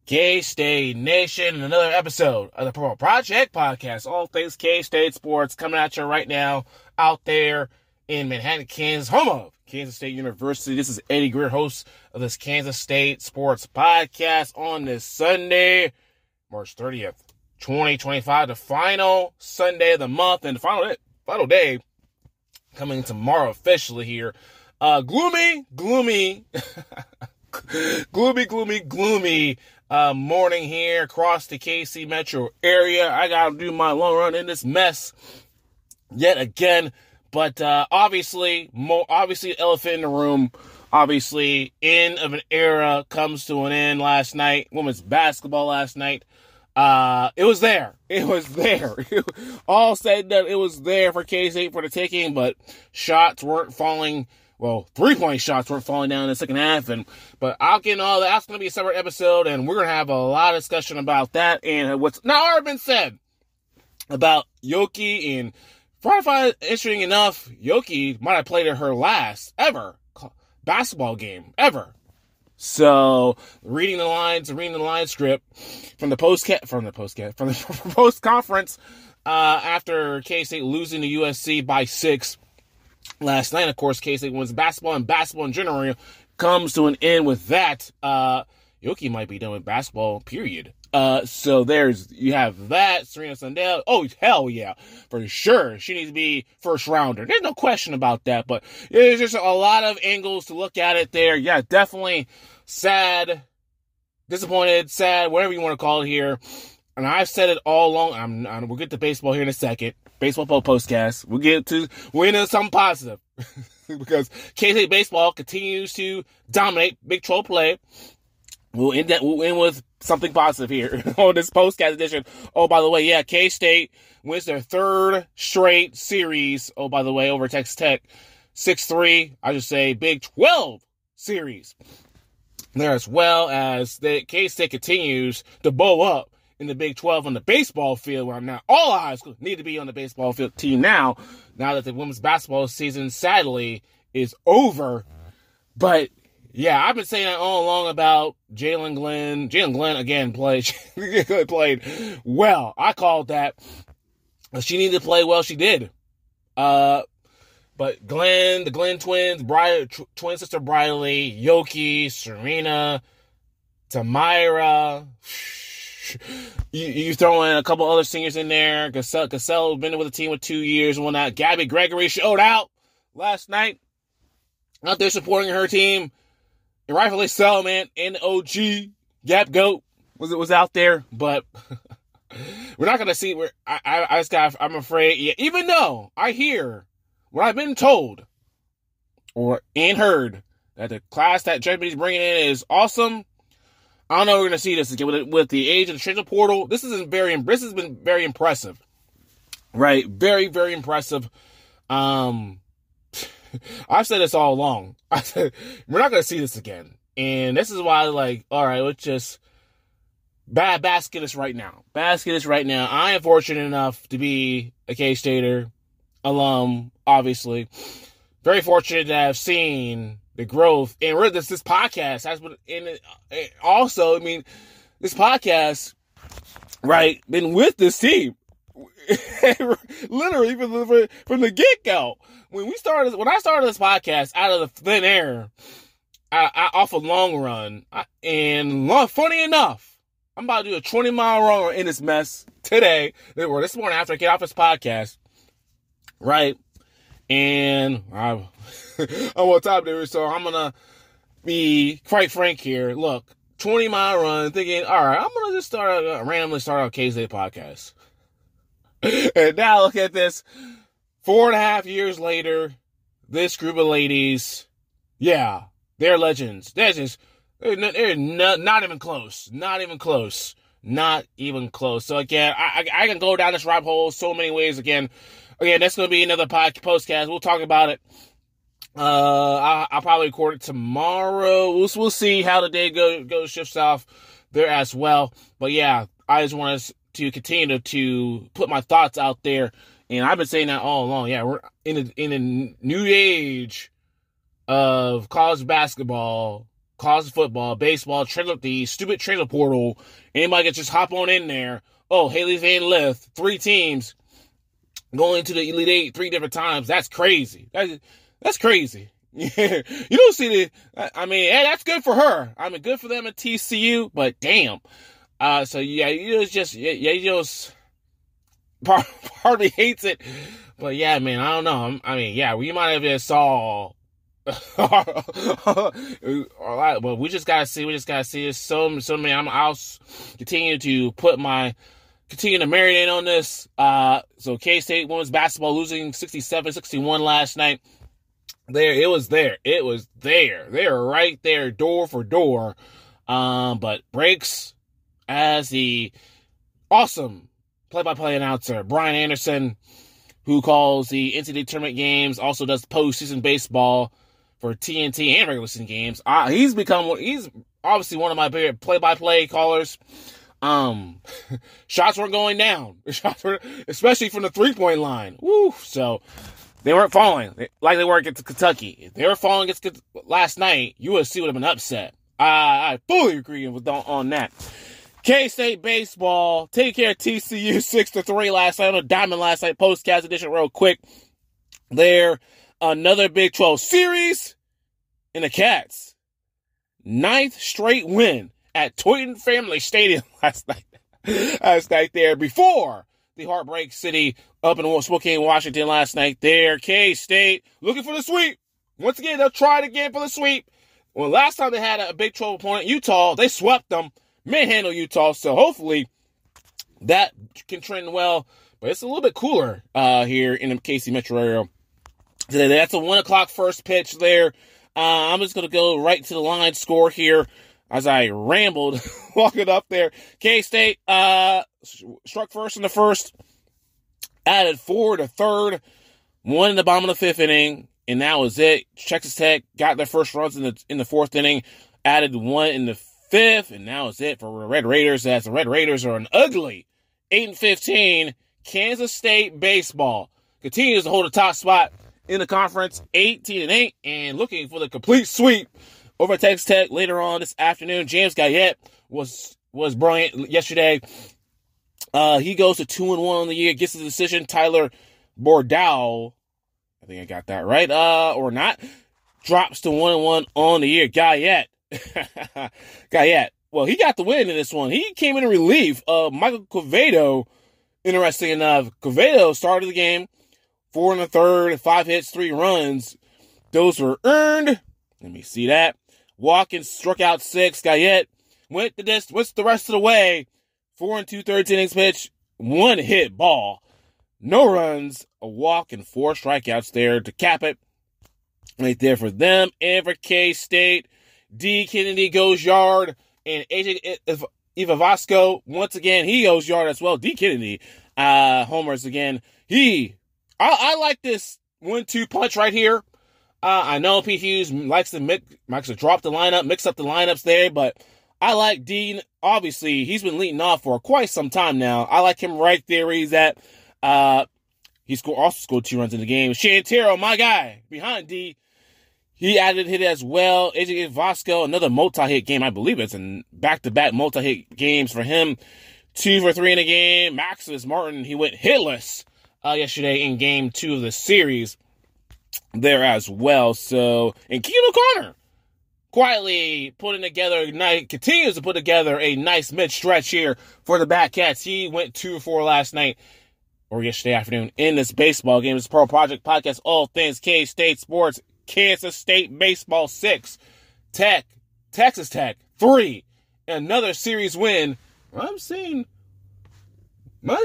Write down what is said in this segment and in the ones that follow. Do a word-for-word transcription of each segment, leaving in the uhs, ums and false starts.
K-State Nation, another episode of the Purple Project Podcast. All things K-State sports coming at you right now out there in Manhattan, Kansas, home of Kansas State University. This is Eddie Greer, host of this Kansas State Sports Podcast on this Sunday, March thirtieth, twenty twenty-five, the final Sunday of the month and the final day, final day coming tomorrow officially here. Uh, gloomy, gloomy, gloomy, gloomy, gloomy uh, morning here across the K C metro area. I gotta do my long run in this mess yet again, but uh, obviously, more obviously, elephant in the room. Obviously, end of an era comes to an end last night. Women's basketball last night. Uh, it was there. It was there. All said and done, it was there for K-State for the taking, but shots weren't falling. Well, three-point shots weren't falling down in the second half, and but I'll get into all that. That's going to be a separate episode, and we're going to have a lot of discussion about that and what's not already been said about Yoki. And I find it interesting enough, Yoki might have played in her last ever basketball game, ever. So, reading the lines, reading the line script from the post from the post from the post conference uh, after K-State losing to U S C by six last night. Of course, K-State wins basketball, and basketball in general comes to an end with that. Uh, Yoki might be done with basketball, period. Uh, so there's, you have that, Serena Sundell. Oh, hell yeah, for sure. She needs to be first rounder. There's no question about that, but there's just a lot of angles to look at it there. Yeah, definitely sad, disappointed, sad, whatever you want to call it here. And I've said it all along. I'm, I'm we'll get to baseball here in a second. Baseball postcast. We'll get to, we're into something positive because K-State baseball continues to dominate Big twelve play. We'll end that, we'll end with something positive here on this postcast edition. Oh, by the way, yeah, K-State wins their third straight series. Oh, by the way, over Texas Tech, six three. I should say Big twelve series there, as well as the K-State continues to bow up in the Big twelve on the baseball field, where I'm now all eyes need to be on the baseball field team now, now that the women's basketball season sadly is over. But yeah, I've been saying that all along about Jalen Glenn. Jalen Glenn again played played well. I called that. She needed to play well. She did. Uh, but Glenn, the Glenn twins, Bri- tw- twin sister Briley, Yoki, Serena, Tamira. You, you throw in a couple other seniors in there. Cassell, Cassell been with the team with two years and whatnot. Gabby Gregory showed out last night. Out there supporting her team. And rightfully so, man. N O G, Gap Goat was was out there. But we're not going to see where I, I, I just got, I'm afraid. Yeah, even though I hear what I've been told or and heard that the class that Germany's bringing in is awesome. I don't know if we're going to see this again with, with the age of the transfer portal. This isn't very, this has been very impressive, right? Very, very impressive. Um, I've said this all along. I said, we're not going to see this again. And this is why, like, all right, let's just bad basket us right now. Basket us right now. I am fortunate enough to be a K-Stater alum, obviously. Very fortunate to have seen the growth, and really this, this podcast has been in it. Also, I mean, this podcast, right, been with this team, literally from, from the get-go. When we started, when I started this podcast out of the thin air, I, I, off a long run, I, and long, funny enough, I'm about to do a twenty mile run in this mess today, or this morning after I get off this podcast, right? And I, I'm on top there, so I'm going to be quite frank here. Look, twenty mile run, thinking, all right, I'm going to just start, uh, randomly start a K-State podcast. And now look at this. Four and a half years later, this group of ladies, yeah, they're legends. They're just, they're, they're not, not even close. Not even close. Not even close. So again, I, I, I can go down this rabbit hole so many ways again. Again, that's going to be another podcast, postcast. We'll talk about it. Uh, I'll, I'll probably record it tomorrow. We'll, we'll see how the day go, goes, shifts off there as well. But yeah, I just want us to continue to, to put my thoughts out there. And I've been saying that all along. Yeah, we're in a, in a new age of college basketball, college football, baseball, trailer, the stupid trailer portal. Anybody can just hop on in there. Oh, Haley Van Lith, three teams going to the Elite Eight three different times. That's crazy. That's, that's crazy. You don't see the, I mean, hey, that's good for her. I mean, good for them at T C U, but damn. Uh, so yeah, you just, yeah, you just hardly hates it. But yeah, man, I don't know. I mean, yeah, we might have just saw, but we just gotta see, we just gotta see. It's so, so many, I'm, I'll continue to put my, continue to marinate on this. Uh, so K-State women's basketball losing sixty-seven sixty-one last night. There, it was there. It was there. They were right there, door for door. Um, but breaks as the awesome play-by-play announcer, Brian Anderson, who calls the N C double A tournament games, also does postseason baseball for T N T and regular season games. Uh, he's become, he's obviously one of my favorite play-by-play callers. Um, shots weren't going down, shots were, especially from the three-point line. Woo! So they weren't falling like they were against Kentucky. If they were falling against last night, U S C would have been upset. Uh, I fully agree with on, on that. K-State baseball, take care of T C U six to three last night on a diamond last night. Postcast edition real quick. There, another Big twelve series in the Cats. Ninth straight win at Toyota Family Stadium last night. last night there before the Heartbreak City up in Spokane, Washington last night there. K-State looking for the sweep. Once again, they'll try it again for the sweep. Well, last time they had a Big twelve opponent, Utah, they swept them. Manhandle Utah, so hopefully that can trend well. But it's a little bit cooler uh, here in the K C metro area today. That's a one o'clock first pitch there. Uh, I'm just going to go right to the line score here as I rambled walking up there. K-State uh, struck first in the first, added four to third, one in the bottom of the fifth inning, and that was it. Texas Tech got their first runs in the in the fourth inning, added one in the fifth, and now it's it for the Red Raiders, as the Red Raiders are an ugly eight and fifteen. Kansas State baseball continues to hold a top spot in the conference, eighteen and eight, and looking for the complete sweep over Texas Tech later on this afternoon. James Guyette was was brilliant yesterday. Uh, he goes to two and one on the year, gets the decision. Tyler Bordeaux, I think I got that right, uh, or not, drops to one and one on the year. Guyette. Guyette. Well, he got the win in this one. He came in relief of Michael Quevedo. Interesting enough, Quevedo started the game, four in the third, five hits, three runs. Those were earned. Let me see that. Watkins struck out six. Guyette went the distance, went the rest of the way. Four and two thirds innings pitch, one hit ball, no runs, a walk, and four strikeouts there to cap it. Right there for them and for K-State. D. Kennedy goes yard, and A J Ivavasco, once again, he goes yard as well. D. Kennedy, uh, homers again. He, I, I like this one two punch right here. Uh, I know Pete Hughes likes to, mix, likes to drop the lineup, mix up the lineups there, but I like Dean. Obviously, he's been leading off for quite some time now. I like him right there where he's at. Uh, he scored, also scored two runs in the game. Shantero, my guy, behind D. He added a hit as well. A J Vasco, another multi-hit game. I believe it's a back-to-back multi-hit games for him. Two for three in the game. Maximus Martin, he went hitless uh, yesterday in game two of the series there as well. So, and Keelan O'Connor quietly putting together, continues to put together a nice mid-stretch here for the Batcats. He went two for four last night, or yesterday afternoon, in this baseball game. This is Pearl Project Podcast, all things K-State sports. Kansas State baseball six, Tech, Texas Tech three, another series win. I'm seeing, what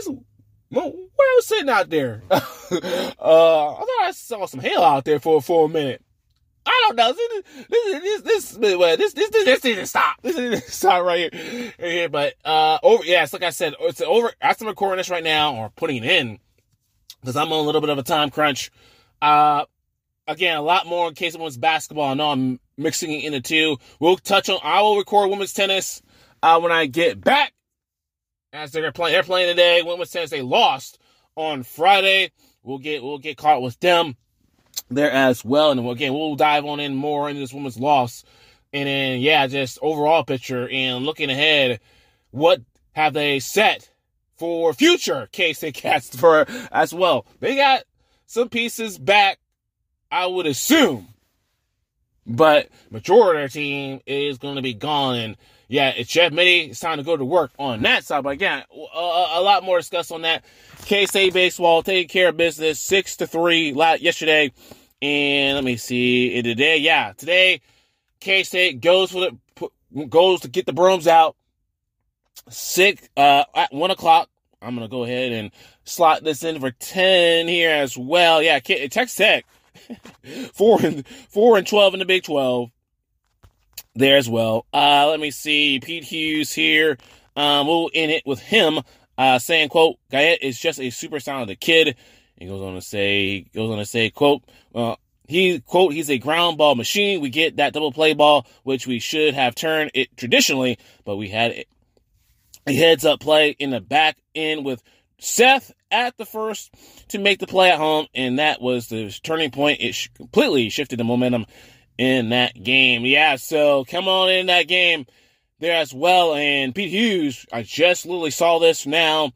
I was sitting out there. uh, I thought I saw some hail out there for for a minute. I don't know. This this this this this this, this needs to stop. This needs to stop right here, right here. But uh, over. Yeah, it's like I said. It's over. As I'm recording this right now, or putting it in, because I'm on a little bit of a time crunch. Uh. Again, a lot more in case of women's basketball. I know I'm mixing it into two. We'll touch on, I will record women's tennis uh, when I get back. As they're playing, they're playing today. Women's tennis, they lost on Friday. We'll get, we'll get caught with them there as well. And again, we'll dive on in more into this women's loss And then, yeah, just overall picture and looking ahead, what have they set for future K-State Cats for as well? They got some pieces back, I would assume. But majority of their team is going to be gone. And, yeah, it's Jeff Mittie. It's time to go to work on that side. But, again, a, a lot more to discuss on that. K-State baseball taking care of business, six to three yesterday. And let me see. Today, yeah, today, K-State goes for the goes to get the brooms out. Six uh, at one o'clock. I'm gonna go ahead and slot this in for ten here as well. Yeah, Texas Tech, four and four and twelve in the Big twelve. There as well. Uh, let me see. Pete Hughes here. Um, we'll end it with him uh, saying, "quote Guyette is just a super talented kid." He goes on to say, goes on to say, "quote uh, He, quote, he's a ground ball machine. We get that double play ball, which we should have turned it traditionally, but we had a heads up play in the back end with Seth at the first to make the play at home, and that was the turning point. It sh- completely shifted the momentum in that game." Yeah, so come on in that game there as well. And Pete Hughes, I just literally saw this now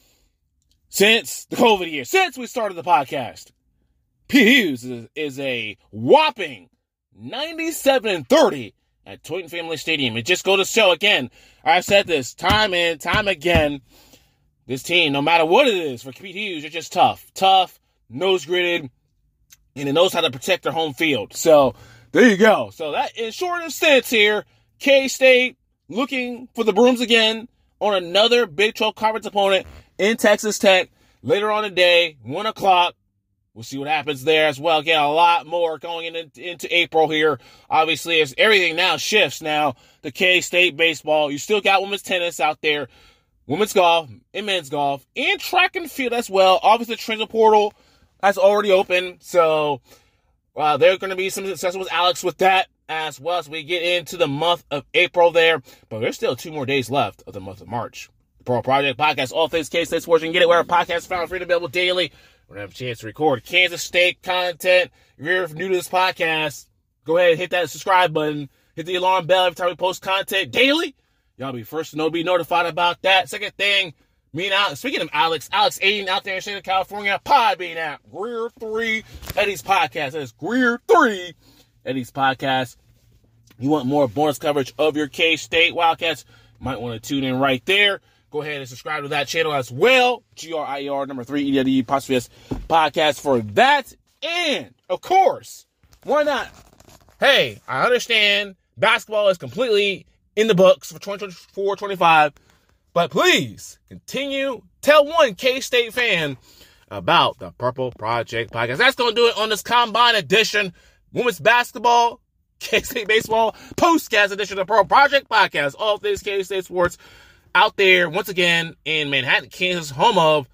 since the COVID year, since we started the podcast. Pete Hughes is, is a whopping ninety-seven and thirty at Toyota Family Stadium. It just goes to show again, I've said this time and time again, this team, no matter what it is, for Pete Hughes, they're just tough. Tough, nose-gritted, and it knows how to protect their home field. So, there you go. So, that in short sense here, K-State looking for the brooms again on another Big twelve conference opponent in Texas Tech later on today, one o'clock. We'll see what happens there as well. Again, a lot more going into, into April here. Obviously, as everything now shifts now to K-State baseball. You still got women's tennis out there, women's golf, and men's golf, and track and field as well. Obviously, the transfer portal has already opened, so uh, there's going to be some success with Alex with that as well as we get into the month of April there. But there's still two more days left of the month of March. The Pro Project Podcast, all things K-State sports. You can get it where our podcast is found, free and available daily. We're going to have a chance to record Kansas State content. If you're new to this podcast, go ahead and hit that subscribe button. Hit the alarm bell every time we post content daily. Y'all be first to know, be notified about that. Second thing, me and Alex, speaking of Alex, Alex Aiden out there in the state of California, Podbean app, Greer three, Eddie's Podcast. That is Greer three, Eddie's Podcast. You want more bonus coverage of your K-State Wildcats, might want to tune in right there. Go ahead and subscribe to that channel as well. G R I E R number three, E D D apostrophe S podcast for that. And, of course, why not? Hey, I understand basketball is completely in the books for twenty twenty-four twenty-five, but please continue. Tell one K-State fan about the Purple Project Podcast. That's going to do it on this Combine edition. Women's basketball, K-State baseball, postcast edition of the Purple Project Podcast. All things K-State sports. Out there, once again, in Manhattan, Kansas, home of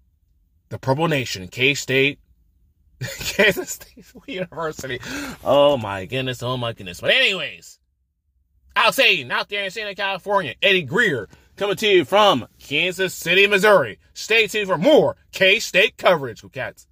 the Purple Nation, K-State, Kansas State University. Oh, my goodness. Oh, my goodness. But anyways, Alex Aiden, out there in Santa California, Eddie Greer, coming to you from Kansas City, Missouri. Stay tuned for more K-State coverage. Go Cats.